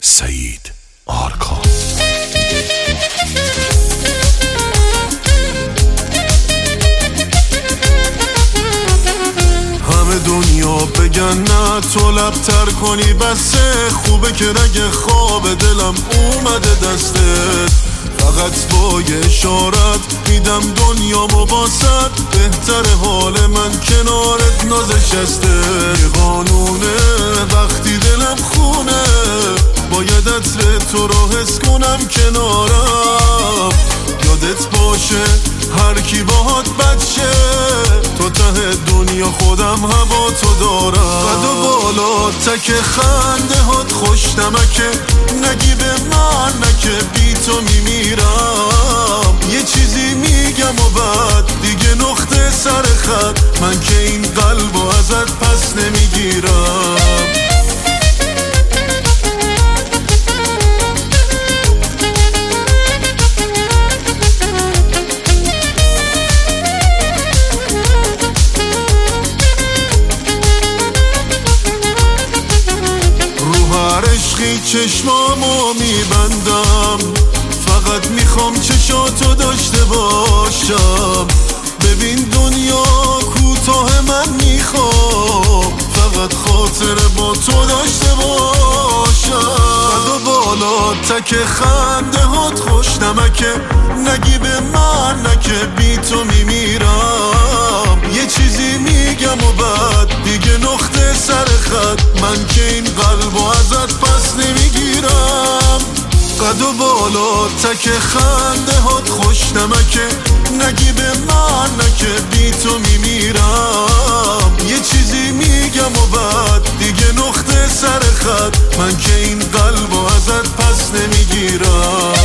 سعید آرکان. همه دنیا بگن نه تو لبتر کنی بسه، خوبه که رگ خواب دلم اومده دستت، فقط با یه اشارت میدم دنیا مباست، بهتر حال من کنارت نازشسته. قانونه وقتی دلم خونه باید عطر تو رو حس کنم کنارم، یادت باشه هر کی باهات بچه تو ته دنیا خودم هوا تو دارم. قد و بالا تک خنده هات خوش نمکه، نگی به من نکه بی تو میمیرم. یه چیزی میگم و بعد دیگه نقطه سر خط، من که این قلبو ازت پس نمیگیرم. چشمامو میبندم، فقط میخوام چشاتو داشته باشم. ببین دنیا کوتاه من میخوام فقط خاطر با تو داشته باشم. قد و بالا تک خنده هات خوش نمکه، نگی به من نکه بی تو میمیرم. یه چیزی میگم و بعد دیگه نقطه سر خط، من که این قلبو ازت پس نمیگیرم. قد و بالا تک خنده هات خوش نمکه، نگی به من نکه بی تو میمیرم. یه چیزی میگم و بعد دیگه نقطه سر خط، من که این قلبو ازت پس نمیگیرم.